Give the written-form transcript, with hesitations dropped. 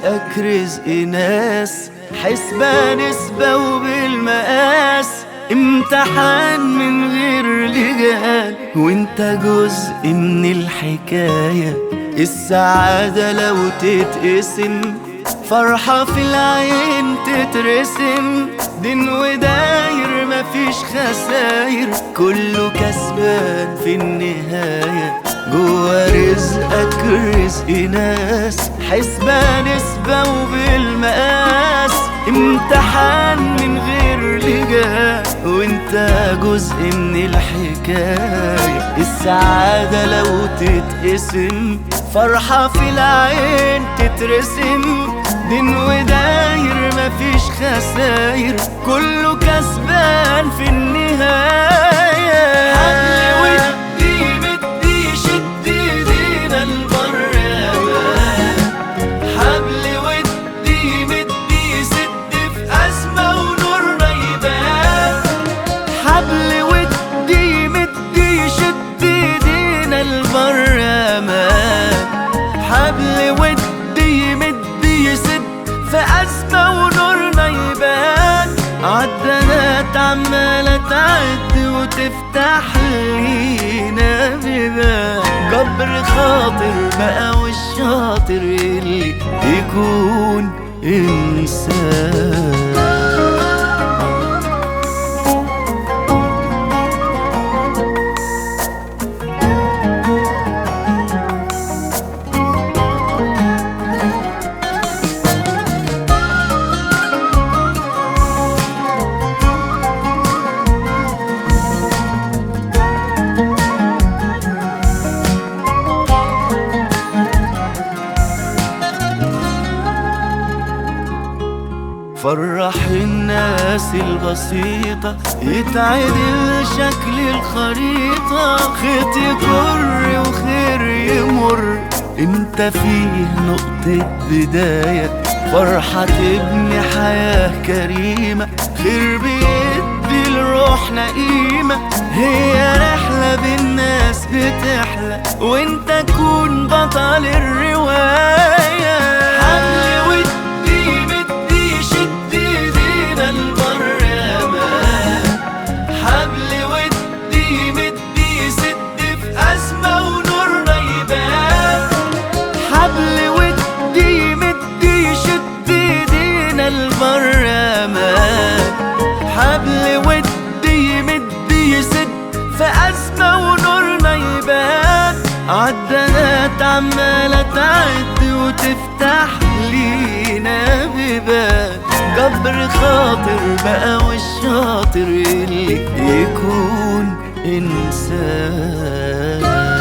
رزقك رزق ناس، حسبة نسبة وبالمقاس، امتحان من غير لجان، وانت جزء من الحكاية. السعادة لو تتقسم، فرحة في العين تترسم، دين وداير مفيش خساير، كله كسبان في النهاية. جوا رزقك رزق ناس، حسبة نسبة وبالمقاس، امتحان من غير لجان، وانت جزء من الحكاية. السعادة لو تتقسم، فرحة في العين تترسم، دين وداير مفيش خساير، كله كسبان في النهاية. حبل ودي مدي شد ايدينا البر يا مان، حبل ودي مدي سد في أزمة ونورنا يبان، حبل ودي مدي شد ايدينا البر يا مان، حبل ودي مدي سد في أزمة ونورنا يبان. عالدنات عمالة تعد وتفتح لينا بيبان، جبر خاطر بقى والشاطر اللي يكون إنسان. فرح الناس البسيطة، يتعدل شكل الخريطة، خيط يكر وخير يمر، انت فيه نقطة بداية. فرحة تبني حياة كريمة، خير بيدي لروحنا قيمة، هي رحلة بالناس بتحلى، وانت كون بطل الرواية. حبل ودي مدي شد ايدينا البر يا مان، حبل ودي مدي سد في أزمة ونورنا يبان، حبل ودي مدي شد ايدينا البر يا مان، حبل ودي مدي سد في أزمة ونورنا يبان. عالدنات عمالة تعد وتفتح لينا بيبان، جبر خاطر بقى والشاطر اللي يكون إنسان.